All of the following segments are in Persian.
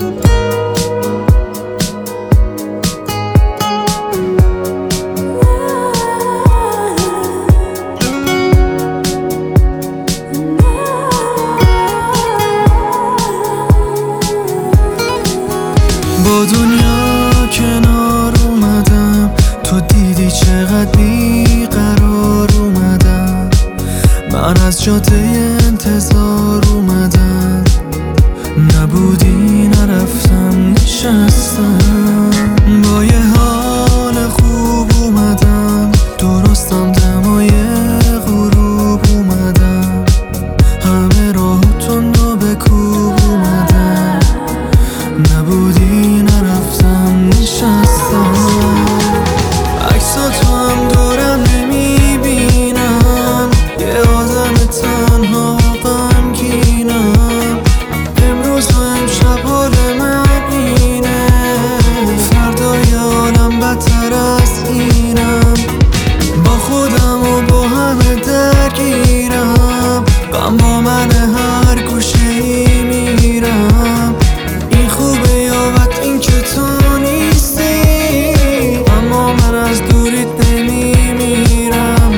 با دنیا کنار اومدم، تو دیدی چقدر بیقرار اومدم. من از جاده انتظار اومدم، نبودی نرفتم نشستم. با یه حال خوب اومدم، درستم دمای غروب اومدم. همه راه تند و به کوب اومدم، نبودی نرفتم نشستم. عکساتو هم دورم نمیبینم، یه آدم تنها و غمگینم. امروز و امشب حال من اینه، فردای عالم بدتر از اینم. با خودم و با همه درگیرم، غم با من هر گوشه ای میرم. این خوبه یا بد این که تو نیستی، اما من از دوریت نمیمیرم.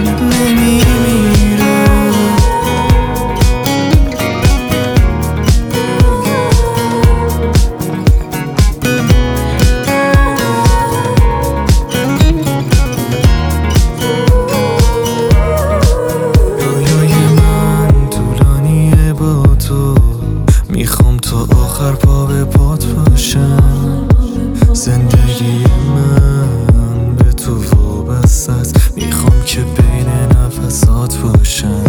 رویای من طولانیه با تو، میخوام تا آخر پا به پات باشم. زندگی من به تو وابسته است، میخوام که بین نفسات باشم.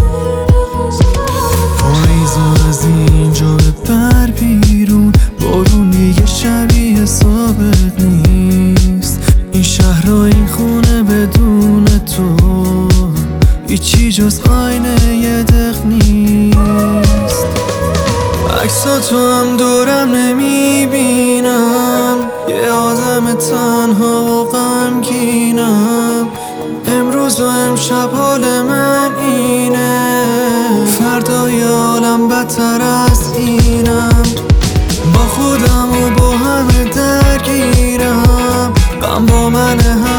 پاییزو از اینجا ببر بیرون، بارون دیگه شبیه ثابت نیست. این شهر و این خونه بدون تو هیچی جز آینه یه دق نیست. عکساتو هم دورم نمیبینم، یه آدم تنها و غمگینم. امروز و امشب حال من اینه، فردای عالم بدتر از اینم. با خودم و با همه درگیرم، غم با من